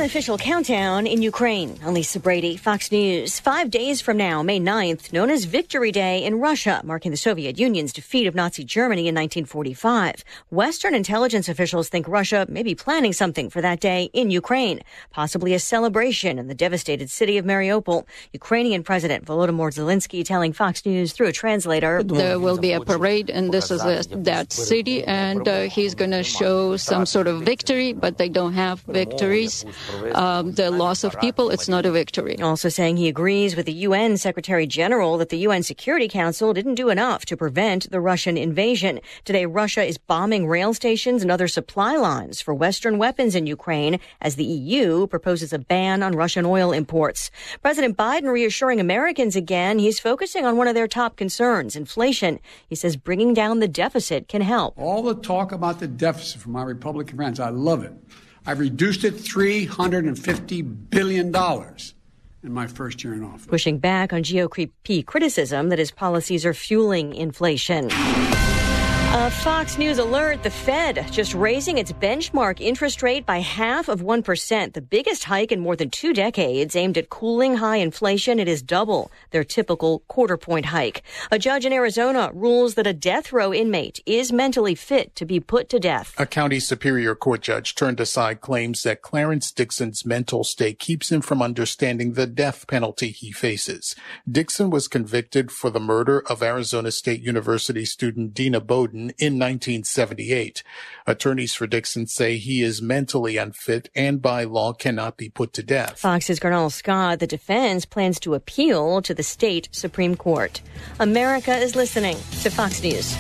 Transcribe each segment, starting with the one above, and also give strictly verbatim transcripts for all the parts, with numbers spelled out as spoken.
unofficial countdown in Ukraine. I'm Lisa Brady, Fox News. Five days from now, May ninth, known as Victory Day in Russia, marking the Soviet Union's defeat of Nazi Germany in nineteen forty-five. Western intelligence officials think Russia may be planning something for that day in Ukraine, possibly a celebration in the devastated city of Mariupol. Ukrainian President Volodymyr Zelensky telling Fox News through a translator. There will be a parade, and this is a, that city, and uh, he's going to show some sort of victory, but they don't have victories. Um, the loss of people, it's not a victory. Also saying he agrees with the U N Secretary General that the U N Security Council didn't do enough to prevent the Russian invasion. Today, Russia is bombing rail stations and other supply lines for Western weapons in Ukraine as the E U proposes a ban on Russian oil imports. President Biden reassuring Americans again he's focusing on one of their top concerns, inflation. He says bringing down the deficit can help. All the talk about the deficit from my Republican friends, I love it. I've reduced it three hundred fifty billion dollars in my first year in office. Pushing back on G O P criticism that his policies are fueling inflation. A Fox News alert, the Fed just raising its benchmark interest rate by half of one percent, the biggest hike in more than two decades, aimed at cooling high inflation. It is double their typical quarter-point hike. A judge in Arizona rules that a death row inmate is mentally fit to be put to death. A county superior court judge turned aside claims that Clarence Dixon's mental state keeps him from understanding the death penalty he faces. Dixon was convicted for the murder of Arizona State University student Dina Bowden in nineteen seventy-eight. Attorneys for Dixon say he is mentally unfit and by law cannot be put to death. Fox's Garnell Scott, the defense plans to appeal to the state Supreme Court. America is listening to Fox News.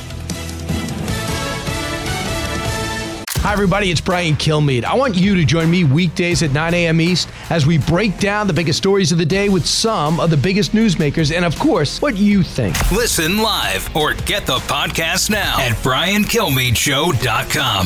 Hi, everybody. It's Brian Kilmeade. I want you to join me weekdays at nine a.m. East as we break down the biggest stories of the day with some of the biggest newsmakers and, of course, what you think. Listen live or get the podcast now at brian kilmeade show dot com.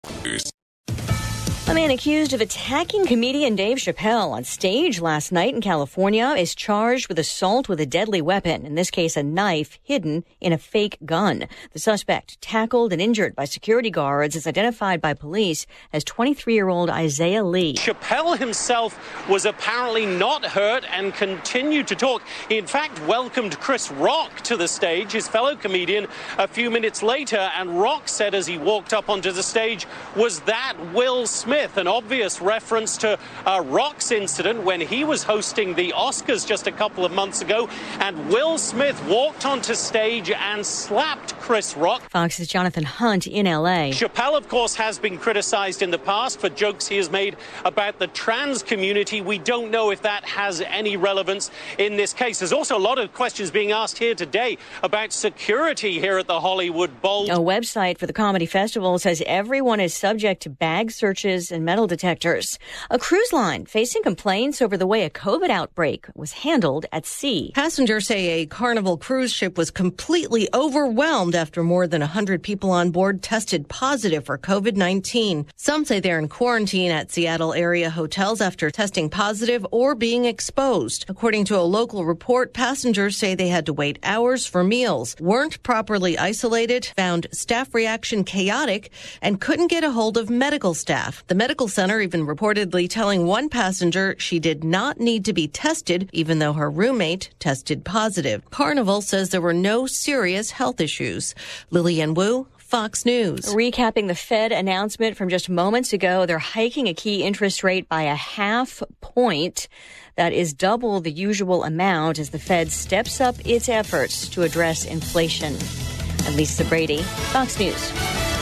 A man accused of attacking comedian Dave Chappelle on stage last night in California is charged with assault with a deadly weapon, in this case a knife hidden in a fake gun. The suspect, tackled and injured by security guards, is identified by police as twenty-three-year-old Isaiah Lee. Chappelle himself was apparently not hurt and continued to talk. He, in fact, welcomed Chris Rock to the stage, his fellow comedian, a few minutes later, and Rock said as he walked up onto the stage, was that Will Smith? An obvious reference to uh, Rock's incident when he was hosting the Oscars just a couple of months ago, and Will Smith walked onto stage and slapped Chris Rock. Fox's Jonathan Hunt in L A. Chappelle, of course, has been criticized in the past for jokes he has made about the trans community. We don't know if that has any relevance in this case. There's also a lot of questions being asked here today about security here at the Hollywood Bowl. A website for the comedy festival says everyone is subject to bag searches and metal detectors. A cruise line facing complaints over the way a COVID outbreak was handled at sea. Passengers say a Carnival cruise ship was completely overwhelmed after more than one hundred people on board tested positive for COVID nineteen. Some say they're in quarantine at Seattle area hotels after testing positive or being exposed. According to a local report, passengers say they had to wait hours for meals, weren't properly isolated, found staff reaction chaotic, and couldn't get a hold of medical staff. The medical center even reportedly telling one passenger she did not need to be tested, even though her roommate tested positive. Carnival says there were no serious health issues. Lillian Wu, Fox News. Recapping the Fed announcement from just moments ago, they're hiking a key interest rate by a half point. That is double the usual amount as the Fed steps up its efforts to address inflation. I'm Lisa Brady, Fox News.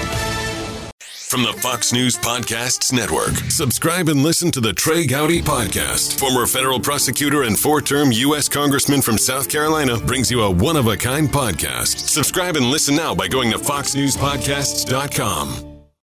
From the Fox News Podcasts Network, subscribe and listen to the Trey Gowdy Podcast. Former federal prosecutor and four-term U S Congressman from South Carolina brings you a one-of-a-kind podcast. Subscribe and listen now by going to fox news podcasts dot com.